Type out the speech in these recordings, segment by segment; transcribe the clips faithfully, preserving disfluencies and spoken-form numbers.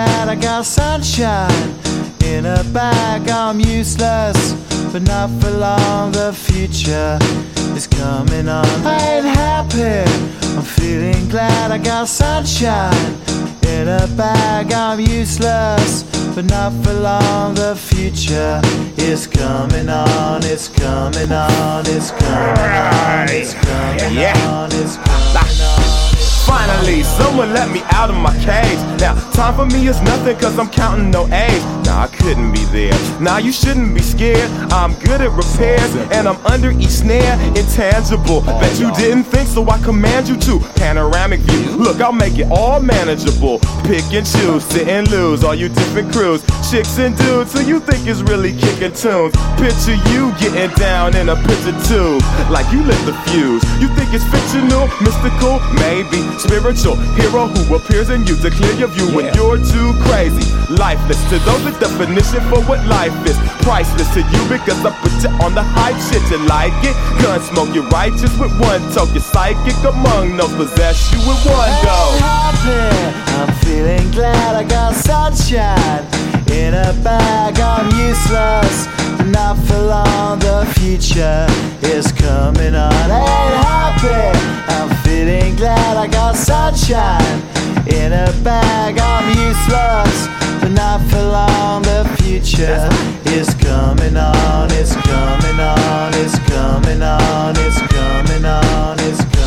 glad I got sunshine in a bag. I'm useless, but not for long. The future is coming on. I ain't happy, I'm feeling glad I got sunshine in a bag. I'm useless, but not for long. The future is coming on. It's coming on. It's coming on. It's coming on. It's coming on. Finally, someone let me out of my cage. Now, time for me is nothing cause I'm counting no A's. Nah, I couldn't be there. Nah, you shouldn't be scared. I'm good at repairs and I'm under each snare. Intangible, bet you didn't think, so I command you to. Panoramic view, look, I'll make it all manageable. Pick and choose, sit and lose, all you different crews. Chicks and dudes who you think is really kicking tunes. Picture you getting down in a picture tube, like you lit the fuse. You think it's fictional, mystical, maybe spiritual hero who appears in you to clear your view when you're too crazy. Lifeless to those, the definition for what life is. Priceless to you because I put you on the hype shit. You like it? Gun smoke, you're righteous with one toke. You're psychic among those, possess you with one go. I'm happy, I'm feeling glad I got sunshine in a bag. I'm useless, but not for long. The future is coming on. I ain't happy, I'm feeling glad I got sunshine in a bag. I'm useless, but not for long. The future is coming on. It's coming on. It's coming on. It's coming on. It's coming on.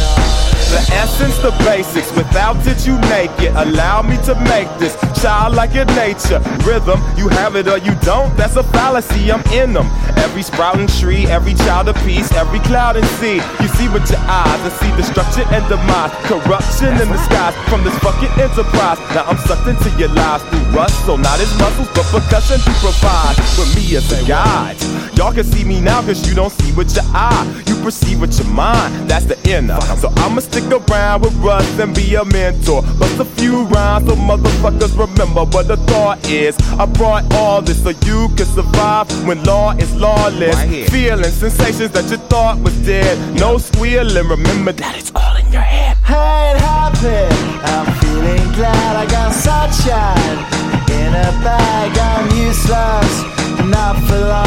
The essence, the basics, without it you make it. Allow me to make this childlike in nature. Rhythm, you have it or you don't, that's a fallacy, I'm in them. Every sprouting tree, every child of peace, every cloud and sea. You see with your eyes and see destruction and demise. Corruption in the skies from this fucking enterprise. Now I'm sucked into your lives through rust, so not as muscles but percussion to provide with me as a guide. Y'all can see me now cause you don't see with your eye. You perceive with your mind, that's the inner. So I'ma stick around with Russ and be a mentor. Bust a few rhymes so motherfuckers remember what the thought is. I brought all this so you can survive when law is lawless. Right, feeling sensations that you thought was dead. No squealing, remember that it's all in your head. I ain't happy, I'm feeling glad I got sunshine in a bag. I'm useless, not for long.